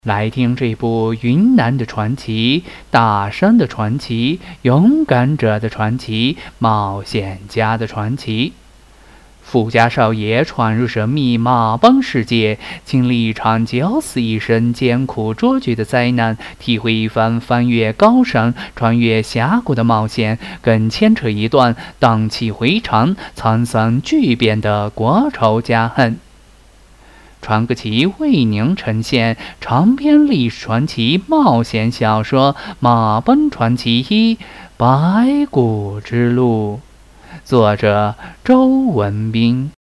来听这部云南的传奇、大山的传奇、勇敢者的传奇、冒险家的传奇。富家少爷闯入神秘马帮世界，经历一场九死一生、艰苦卓绝的灾难，体会一番翻越高山、穿越峡谷的冒险，更牵扯一段荡气回肠、沧桑巨变的国仇家恨。传个奇为您呈现长篇历史传奇冒险小说《马奔传奇1：白骨之路》，作者周文斌。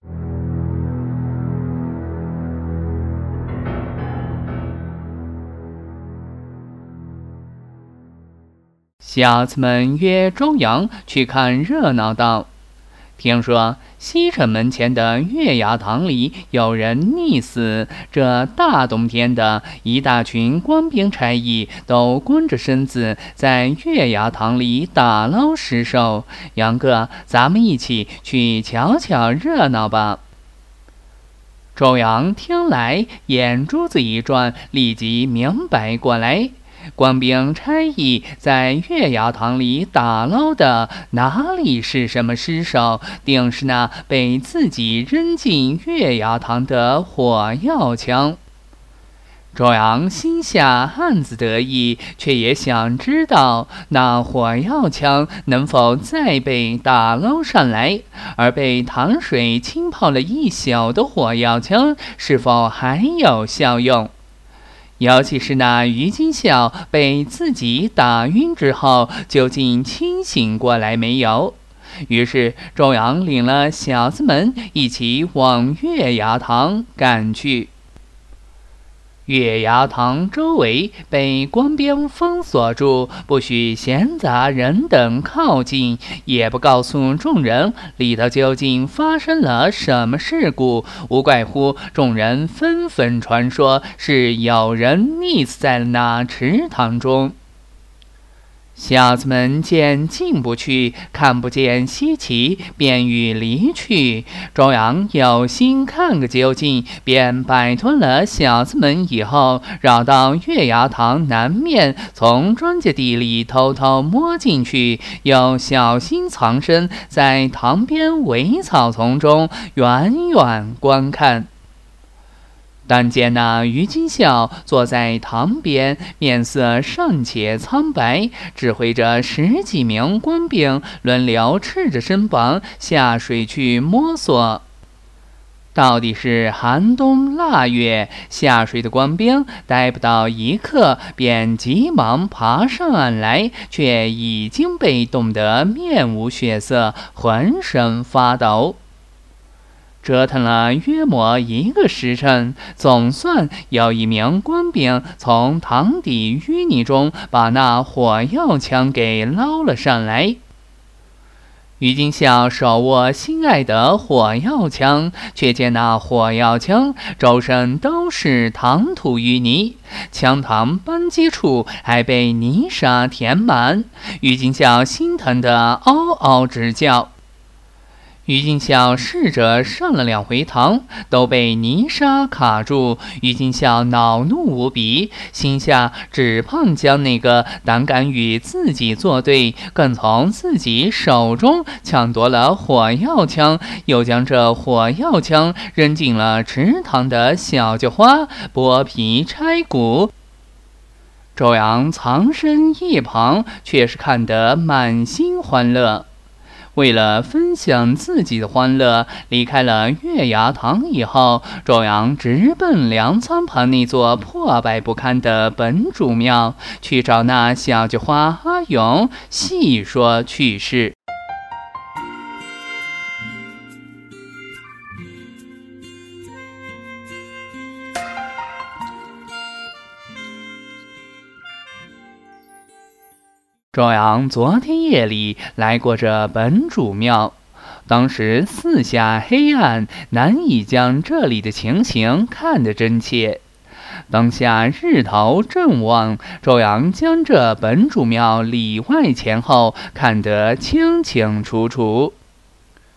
小子们约周洋去看热闹道。听说西城门前的月牙塘里有人溺死，这大冬天的，一大群官兵差役都弓着身子在月牙塘里打捞尸首。杨哥，咱们一起去瞧瞧热闹吧。周洋听来，眼珠子一转，立即明白过来。官兵差役在月牙塘里打捞的哪里是什么尸首，定是那被自己扔进月牙塘的火药枪。周洋心下暗自得意，却也想知道那火药枪能否再被打捞上来，而被糖水浸泡了一宿的火药枪是否还有效用。尤其是那于金笑被自己打晕之后，究竟清醒过来没有？于是周洋领了小子们一起往月牙塘赶去。月牙塘周围被官兵封锁住，不许闲杂人等靠近，也不告诉众人里头究竟发生了什么事故，无怪乎众人纷纷传说是有人溺死在了那池塘中。小子们见进不去，看不见稀奇，便欲离去。周洋有心看个究竟，便摆脱了小子们以后，绕到月牙塘南面，从庄稼地里偷偷摸进去，又小心藏身在塘边苇草丛中，远远观看。但见那于金笑坐在塘边，面色尚且苍白，指挥着10几名官兵轮流赤着身膀下水去摸索。到底是寒冬腊月，下水的官兵待不到一刻，便急忙爬上岸来，却已经被冻得面无血色，浑身发抖。折腾了约莫1个时辰，总算有一名官兵从塘底淤泥中把那火药枪给捞了上来。于金笑手握心爱的火药枪，却见那火药枪周身都是塘土淤泥，枪膛扳机处还被泥沙填满。于金笑心疼得嗷嗷直叫。于金笑试着上了2回塘，都被泥沙卡住。于金笑恼怒无比，心下只盼将那个胆敢与自己作对，更从自己手中抢夺了火药枪，又将这火药枪扔进了池塘的小菊花，剥皮拆骨。周洋藏身一旁，却是看得满心欢乐。为了分享自己的欢乐，离开了月牙塘以后，周洋直奔粮仓旁那座破败不堪的本主庙，去找那小菊花阿勇细说趣事。周洋昨天夜里来过这本主庙，当时四下黑暗，难以将这里的情形看得真切。当下日头正旺，周洋将这本主庙里外前后看得清清楚楚。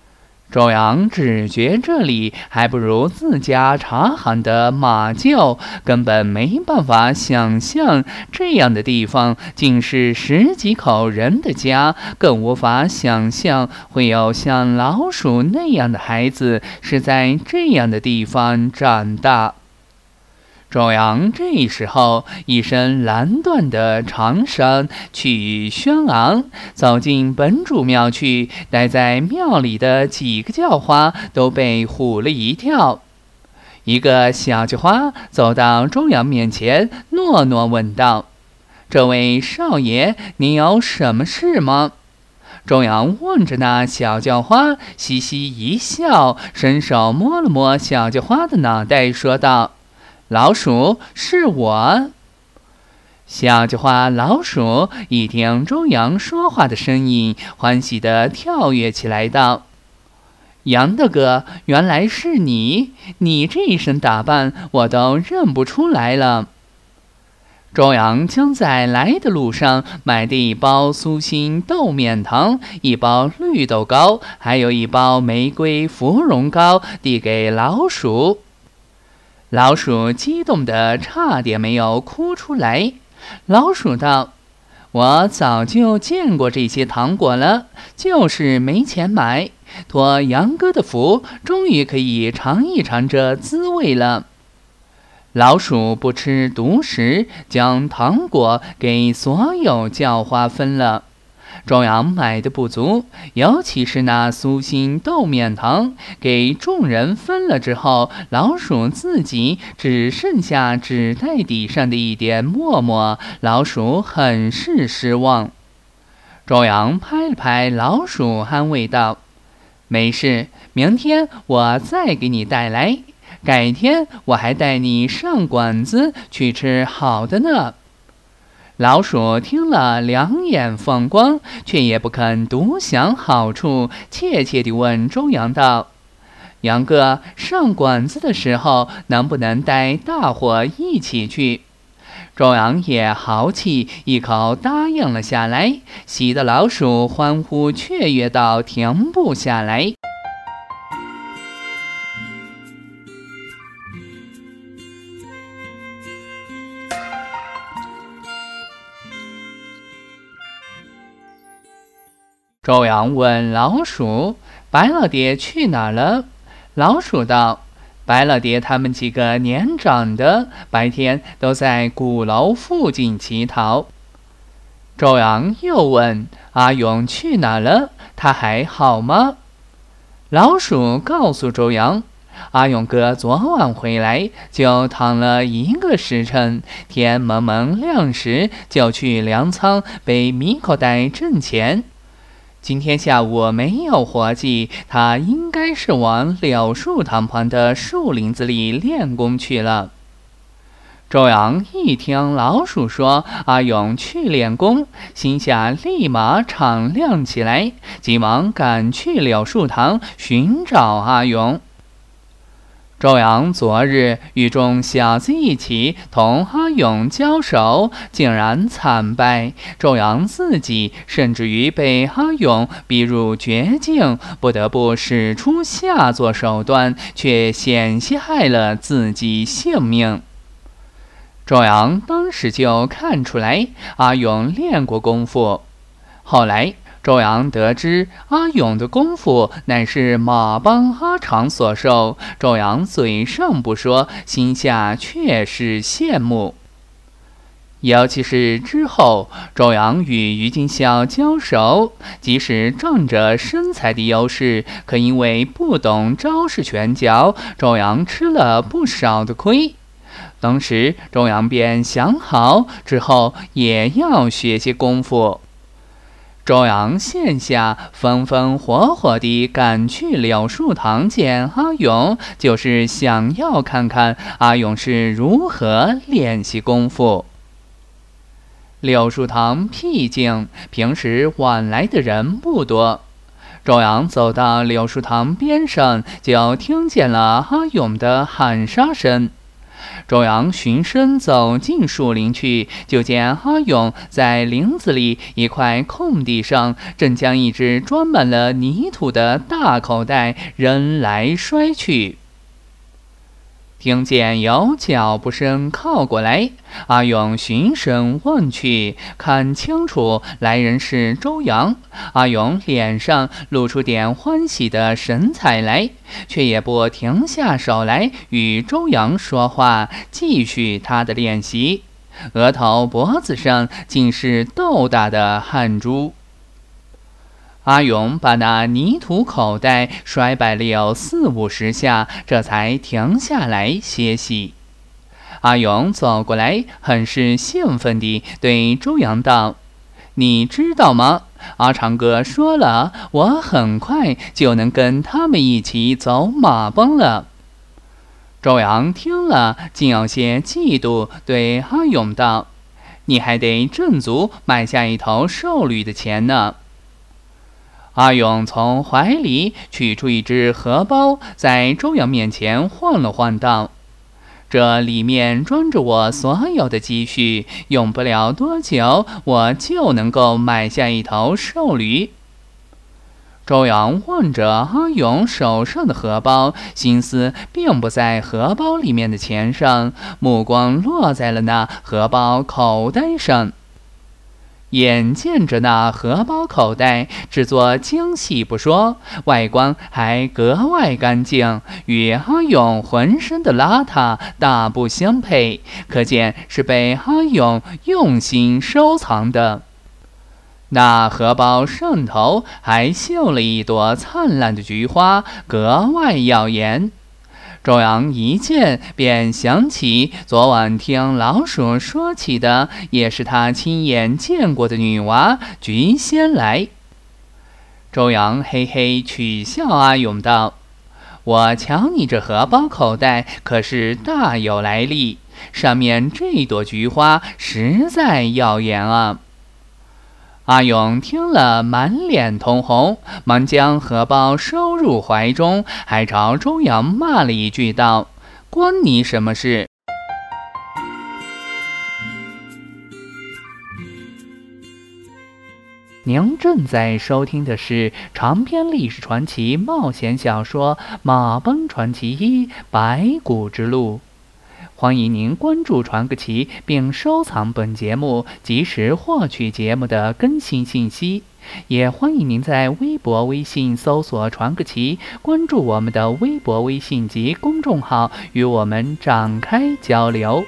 周扬只觉这里还不如自家茶行的马厩，根本没办法想象这样的地方竟是10几口人的家，更无法想象会有像老鼠那样的孩子是在这样的地方长大。周扬这时候一身蓝缎的长衫，气宇轩昂，走进本主庙去，待在庙里的几个叫花都被唬了一跳。一个小叫花走到周扬面前，诺诺问道：“这位少爷，您有什么事吗？”周扬望着那小叫花，嘻嘻一笑，伸手摸了摸小叫花的脑袋，说道：“老鼠，是我。”小叫花老鼠一听周扬说话的声音，欢喜地跳跃起来道：“杨大哥，原来是你！你这一身打扮，我都认不出来了。”周扬将在来的路上买的一包苏心豆面糖、一包绿豆糕，还有一包玫瑰芙蓉糕递给老鼠。老鼠激动得差点没有哭出来。老鼠道：“我早就见过这些糖果了，就是没钱买。托杨哥的福，终于可以尝一尝这滋味了。”老鼠不吃独食，将糖果给所有叫花分了。周扬买的不足，尤其是那苏心豆面糖，给众人分了之后，老鼠自己只剩下纸袋底上的一点沫沫，老鼠很是失望。周扬拍了拍老鼠，安慰道：“没事，明天我再给你带来，改天我还带你上馆子去吃好的呢。”老鼠听了两眼放光，却也不肯独享好处，怯怯地问周扬道：“杨哥，上馆子的时候能不能带大伙一起去？”周扬也豪气，一口答应了下来，喜得老鼠欢呼雀跃到停不下来。周扬问老鼠：“白老爹去哪儿了？”老鼠道：“白老爹他们几个年长的，白天都在鼓楼附近乞讨。”周扬又问：“阿勇去哪儿了？他还好吗？”老鼠告诉周扬：“阿勇哥昨晚回来，就躺了1个时辰，天蒙蒙亮时就去粮仓背米口袋挣钱。今天下午没有活计，他应该是往柳树塘旁的树林子里练功去了。”周扬一听老鼠说阿勇去练功，心下立马敞亮起来，急忙赶去柳树塘寻找阿勇。周扬昨日与众小子一起同阿勇交手，竟然惨败。周扬自己甚至于被阿勇逼入绝境，不得不使出下作手段，却险些害了自己性命。周扬当时就看出来阿勇练过功夫，后来周扬得知阿勇的功夫乃是马帮阿长所授，周扬嘴上不说，心下却是羡慕。尤其是之后周扬与于金霄交手，即使仗着身材的优势，可因为不懂招式拳脚，周扬吃了不少的亏。当时周扬便想好，之后也要学些功夫。周扬现下风风火火地赶去柳树塘见阿勇，就是想要看看阿勇是如何练习功夫。柳树塘僻静，平时晚来的人不多。周扬走到柳树塘边上，就听见了阿勇的喊杀声。 周扬循声走进树林去，就见阿勇在林子里一块空地上，正将一只装满了泥土的大口袋扔来摔去。听见有脚步声靠过来，阿勇循声望去，看清楚来人是周扬。阿勇脸上露出点欢喜的神采来，却也不停下手来与周扬说话，继续他的练习。额头脖子上尽是豆大的汗珠。阿勇把那泥土口袋摔摆了有40-50下，这才停下来歇息。阿勇走过来，很是兴奋地对周扬道：“你知道吗？阿长哥说了，我很快就能跟他们一起走马崩了。”周扬听了，竟有些嫉妒，对阿勇道：“你还得挣足买下一头瘦驴的钱呢。”阿勇从怀里取出一只荷包，在周扬面前晃了晃道：“这里面装着我所有的积蓄，用不了多久，我就能够买下一头瘦驴。”周扬望着阿勇手上的荷包，心思并不在荷包里面的钱上，目光落在了那荷包口袋上。眼见着那荷包口袋制作精细不说，外观还格外干净，与阿勇浑身的邋遢大不相配，可见是被阿勇用心收藏的。那荷包上头还绣了一朵灿烂的菊花，格外耀眼。周扬一见便想起昨晚听老鼠说起的，也是他亲眼见过的女娃菊仙来。周扬嘿嘿取笑阿勇道：“我瞧你这荷包口袋可是大有来历，上面这朵菊花实在耀眼啊。”阿勇听了，满脸通红，忙将荷包收入怀中，还朝周扬骂了一句道：“关你什么事？”您正在收听的是长篇历史传奇冒险小说《马崩传奇1：白骨之路》。欢迎您关注传个奇并收藏本节目，及时获取节目的更新信息。也欢迎您在微博、微信搜索传个奇，关注我们的微博、微信及公众号，与我们展开交流。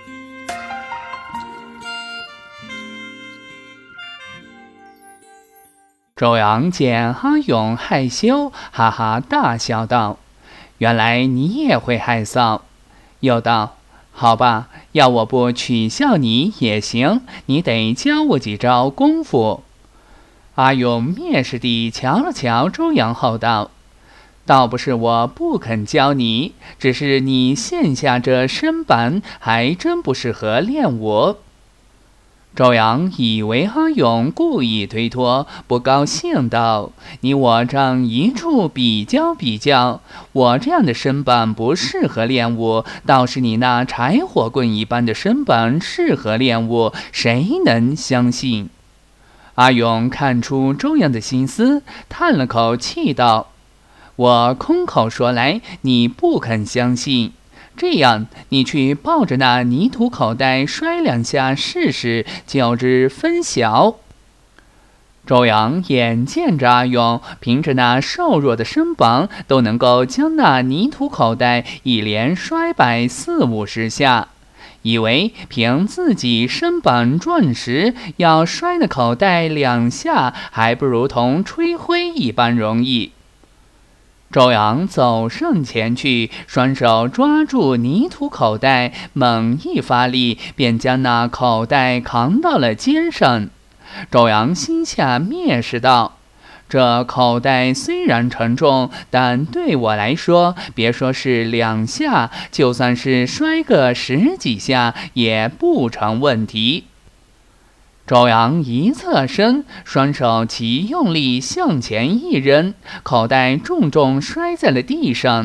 周扬见阿勇害羞，哈哈大笑道：“原来你也会害臊。”又道：“好吧，要我不取笑你也行，你得教我几招功夫。”阿勇蔑视地瞧了瞧周扬后道：“倒不是我不肯教你，只是你现下这身板还真不适合练武。”周扬以为阿勇故意推脱，不高兴道：“你我这一处比较比较，我这样的身板不适合练武，倒是你那柴火棍一般的身板适合练武，谁能相信？”阿勇看出周扬的心思，叹了口气道：“我空口说来，你不肯相信。这样，你去抱着那泥土口袋摔2下试试，就知分晓。”周扬眼见着阿勇凭着那瘦弱的身膀，都能够将那泥土口袋一连摔摆40-50下，以为凭自己身板壮实，要摔那口袋2下，还不如同吹灰一般容易。周扬走上前去，双手抓住泥土口袋，猛一发力，便将那口袋扛到了肩上。周扬心下蔑视道：“这口袋虽然沉重，但对我来说，别说是2下，就算是摔个10几下，也不成问题。”周扬一侧身，双手齐用力向前一扔，口袋重重摔在了地上。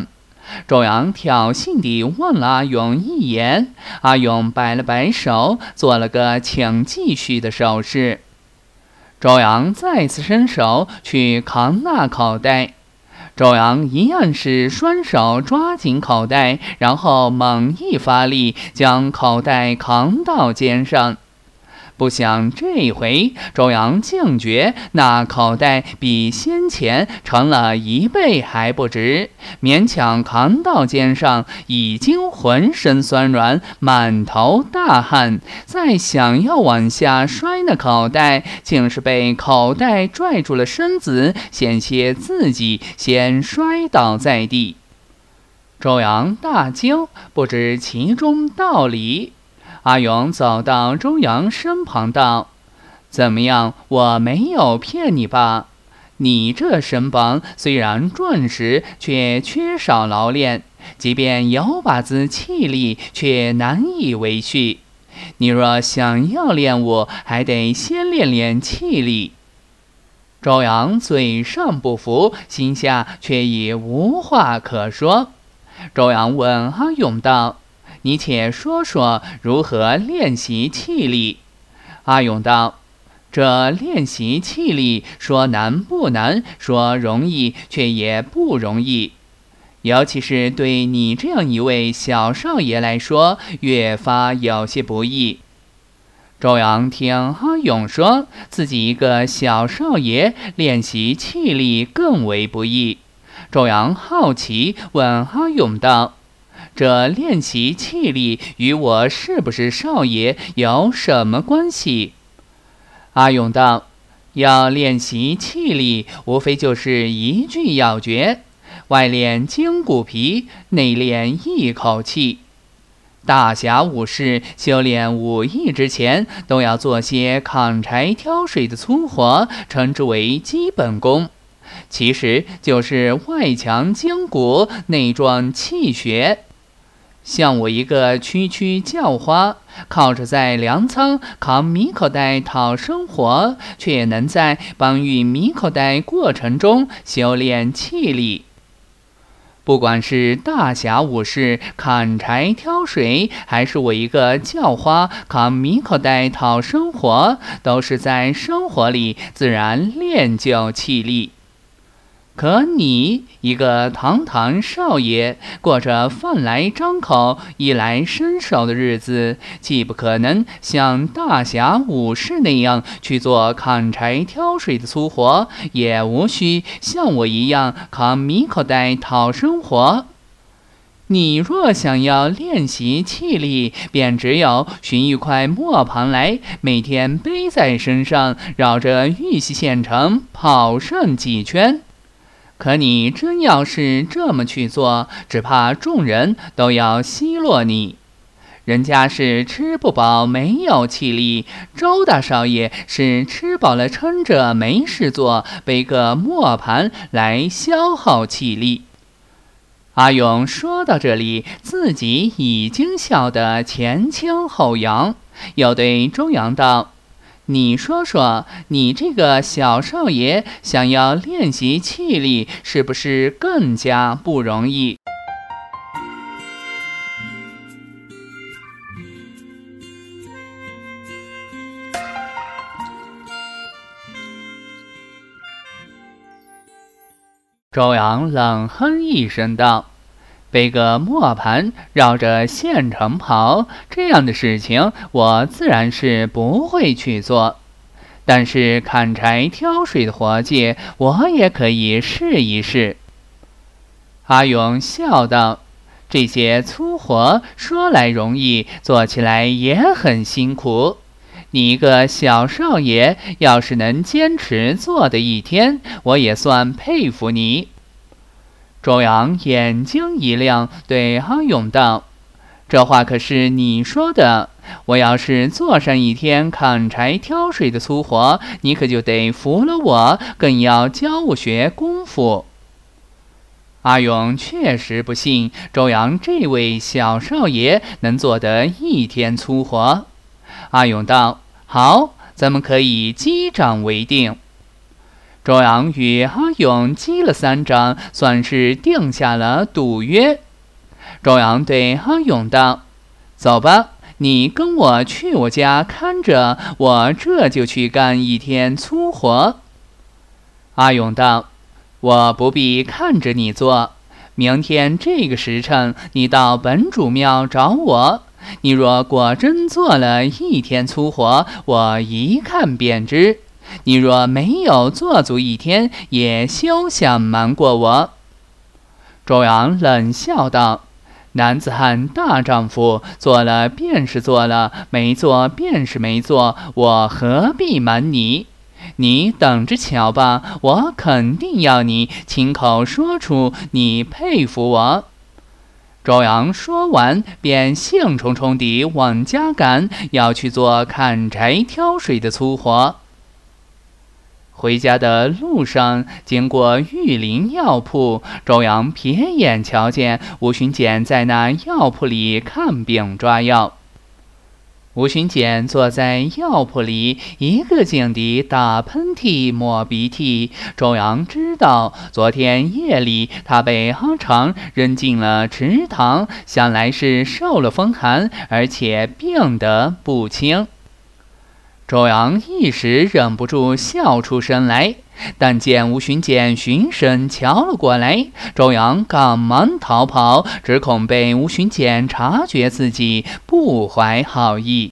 周扬挑衅地问了阿勇一眼，阿勇摆了摆手，做了个请继续的手势。周扬再次伸手去扛那口袋，周扬一样是双手抓紧口袋，然后猛一发力，将口袋扛到肩上。不想这回周扬竟觉那口袋比先前成了1倍还不止，勉强扛到肩上，已经浑身酸软，满头大汗，再想要往下摔那口袋，竟是被口袋拽住了身子，险些自己先摔倒在地。周扬大惊，不知其中道理。阿勇走到周扬身旁道：“怎么样，我没有骗你吧？你这身膀虽然壮实，却缺少劳练，即便有把子气力，却难以维续。你若想要练武，还得先练练气力。”周扬嘴上不服，心下却已无话可说。周扬问阿勇道：“你且说说如何练习气力。”阿勇道：“这练习气力，说难不难，说容易却也不容易。尤其是对你这样一位小少爷来说，越发有些不易。”周扬听阿勇说自己一个小少爷练习气力更为不易，周扬好奇问阿勇道：“这练习气力与我是不是少爷有什么关系？”阿勇道：“要练习气力，无非就是一句要诀：外练筋骨皮，内练一口气。大侠武士修炼武艺之前，都要做些砍柴挑水的粗活，称之为基本功。其实就是外强筋骨，内壮气血。像我一个区区叫花，靠着在粮仓扛米口袋讨生活，却也能在搬运米口袋过程中修炼气力。不管是大侠武士砍柴挑水，还是我一个叫花扛米口袋讨生活，都是在生活里自然练就气力。可你一个堂堂少爷，过着饭来张口、衣来伸手的日子，既不可能像大侠武士那样去做砍柴挑水的粗活，也无需像我一样扛米口袋讨生活。你若想要练习气力，便只有寻一块磨盘来，每天背在身上，绕着玉溪县城跑上几圈。可你真要是这么去做，只怕众人都要奚落你。人家是吃不饱没有气力，周大少爷是吃饱了撑着没事做，背个磨盘来消耗气力。”阿勇说到这里，自己已经笑得前倾后扬，又对周扬道：“你说说，你这个小少爷想要练习气力，是不是更加不容易？”周扬冷哼一声道：“背个磨盘绕着县城跑，这样的事情我自然是不会去做。但是砍柴挑水的活计，我也可以试一试。”阿勇笑道：“这些粗活说来容易，做起来也很辛苦。你一个小少爷，要是能坚持做的一天，我也算佩服你。”周扬眼睛一亮，对阿勇道：“这话可是你说的，我要是做上一天砍柴挑水的粗活，你可就得服了我，更要教我学功夫。”阿勇确实不信周扬这位小少爷能做得一天粗活。阿勇道：“好，咱们可以击掌为定。” 周扬与阿勇击了3掌，算是定下了赌约。周扬对阿勇道：“走吧，你跟我去我家看着，我这就去干1天粗活。”阿勇道：“我不必看着你做，明天这个时辰，你到本主庙找我。你若果真做了1天粗活，我一看便知。你若没有做足1天，也休想瞒过我。”周扬冷笑道：“男子汉大丈夫，做了便是做了，没做便是没做，我何必瞒你？你等着瞧吧，我肯定要你亲口说出你佩服我。”周扬说完，便兴冲冲地往家赶，要去做砍柴挑水的粗活。回家的路上，经过玉林药铺，周扬瞥眼瞧见吴巡检在那药铺里看病抓药。吴巡检坐在药铺里，一个劲地打喷嚏抹鼻涕。周扬知道，昨天夜里他被阿长扔进了池塘，想来是受了风寒，而且病得不轻。周扬一时忍不住笑出声来，但见吴巡检循声瞧了过来，周扬赶忙逃跑，只恐被吴巡检察觉自己不怀好意。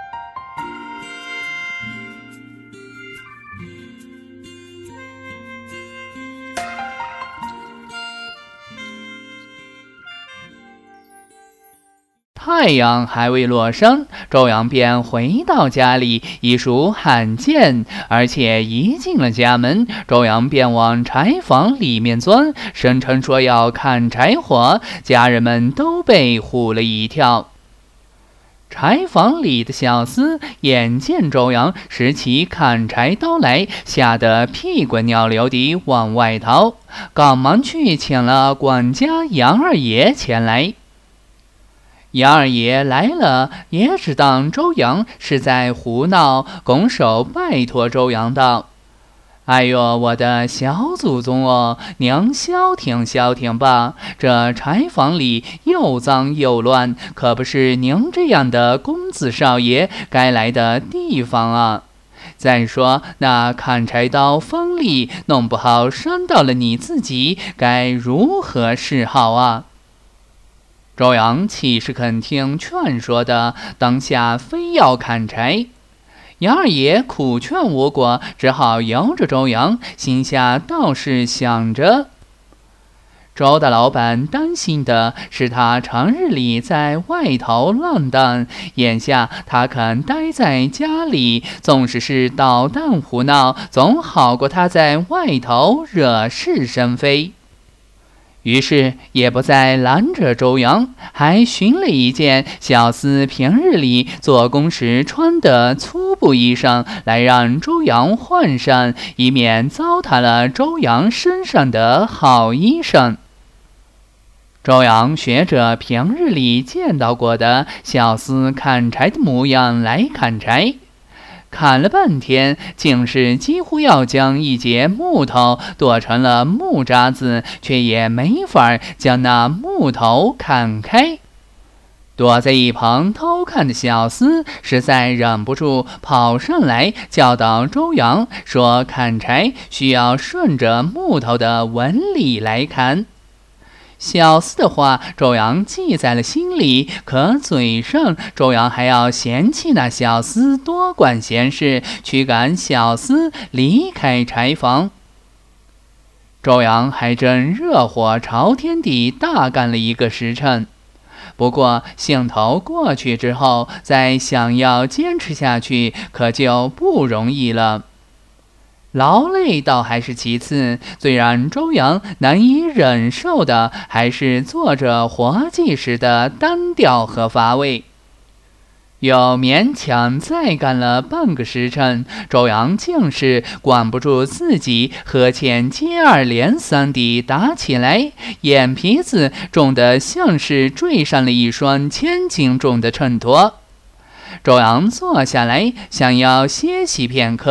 太阳还未落山，周扬便回到家里，已属罕见。而且一进了家门，周扬便往柴房里面钻，声称说要砍柴火，家人们都被唬了一跳。柴房里的小厮眼见周扬拾起砍柴刀来，吓得屁滚尿流地往外逃，赶忙去请了管家杨二爷前来。杨二爷来了，也只当周扬是在胡闹，拱手拜托周扬道：“哎呦，我的小祖宗哦，您消停消停吧，这柴房里又脏又乱，可不是您这样的公子少爷该来的地方啊。再说那砍柴刀锋利，弄不好伤到了你自己，该如何是好啊？”周扬岂是肯听劝说的，当下非要砍柴。杨二爷苦劝无果，只好由着周扬，心下倒是想着，周大老板担心的是他常日里在外头浪荡，眼下他肯待在家里，纵使是捣蛋胡闹，总好过他在外头惹是生非。于是也不再拦着周扬，还寻了一件小厮平日里做工时穿的粗布衣裳来让周扬换上，以免糟蹋了周扬身上的好衣裳。周扬学着平日里见到过的小厮砍柴的模样来砍柴，砍了半天，竟是几乎要将一截木头剁成了木渣子，却也没法将那木头砍开。躲在一旁偷看的小厮实在忍不住跑上来教导周扬说，砍柴需要顺着木头的纹理来砍。小厮的话周扬记在了心里，可嘴上周扬还要嫌弃那小厮多管闲事，驱赶小厮离开柴房。周扬还真热火朝天地大干了一个时辰，不过兴头过去之后，再想要坚持下去可就不容易了。劳累倒还是其次，最让周扬难以忍受的还是做着活计时的单调和乏味。又勉强再干了半个时辰，周扬竟是管不住自己，呵欠接二连三地打起来，眼皮子重得像是坠上了一双1000斤重的秤砣。周扬坐下来，想要歇息片刻，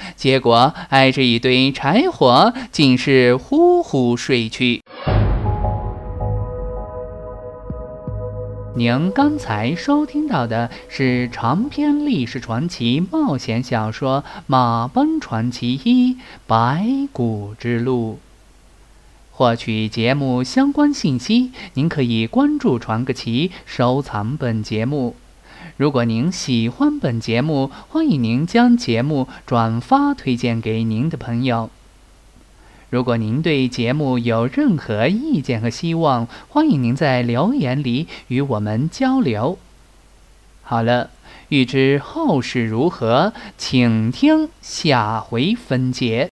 结果挨着一堆柴火，竟是呼呼睡去。您刚才收听到的是长篇历史传奇冒险小说《马奔传奇1：白骨之路》。获取节目相关信息，您可以关注传个奇，收藏本节目。如果您喜欢本节目，欢迎您将节目转发推荐给您的朋友。如果您对节目有任何意见和希望，欢迎您在留言里与我们交流。好了，欲知后事如何，请听下回分解。